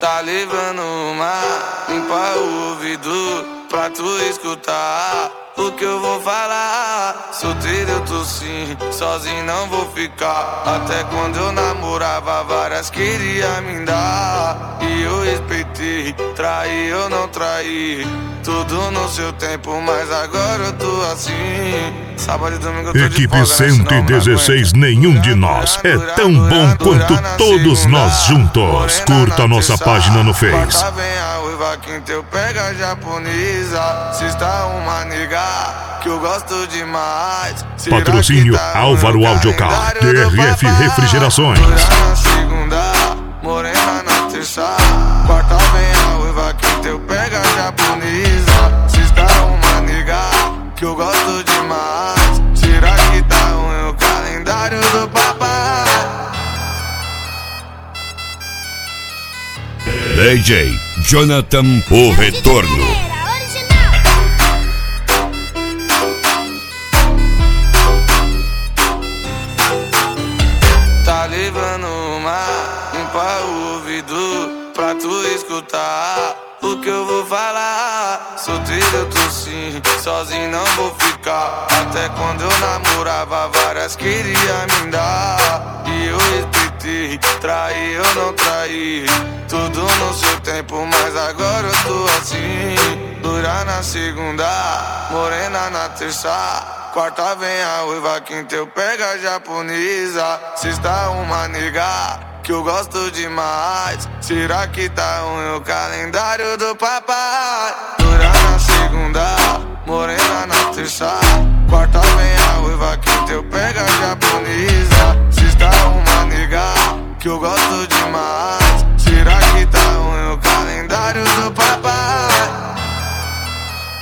Tá levando o mar, limpa o ouvido pra tu escutar o que eu vou falar. Solteiro eu tô sim, sozinho não vou ficar. Até quando eu namorava, várias queria me dar. E eu respeitei, traí eu não traí. Tudo no seu tempo, mas agora eu tô assim. Sábado e domingo eu tô de Equipe folga, né? 116, nenhum de nós é tão bom quanto todos nós juntos. Curta a nossa página no Face. Quarta vem a uiva, quinta eu pega japonesa. Sexta uma nega que eu gosto demais. Patrocínio Álvaro Audiocar, TRF Refrigerações. Na segunda, morena na terça. Quarta vem a uiva, quinta eu pega japonesa. Sexta uma nega que eu gosto demais. Será que tá ruim o calendário do papai? DJ Jonathan, o retorno. Tá levando o mar, limpa o ouvido pra tu escutar o que eu vou falar. Solteiro eu tô sim, sozinho não vou ficar. Até quando eu namorava, várias queria me dar. E eu respeitei, traí eu não traí. Tudo no seu tempo, mas agora eu tô assim. Dura na segunda, morena na terça. Quarta vem a uiva, quinta eu pega a japonesa. Sexta uma nega que eu gosto demais. Será que tá ruim o calendário do papai? Dura na segunda, morena na terça. Quarta vem a uiva, quinta eu pega a japonesa. Sexta uma nega que eu gosto demais. Será que tá ruim o calendário do papai?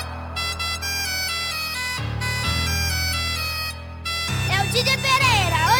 É o DJ Pereira,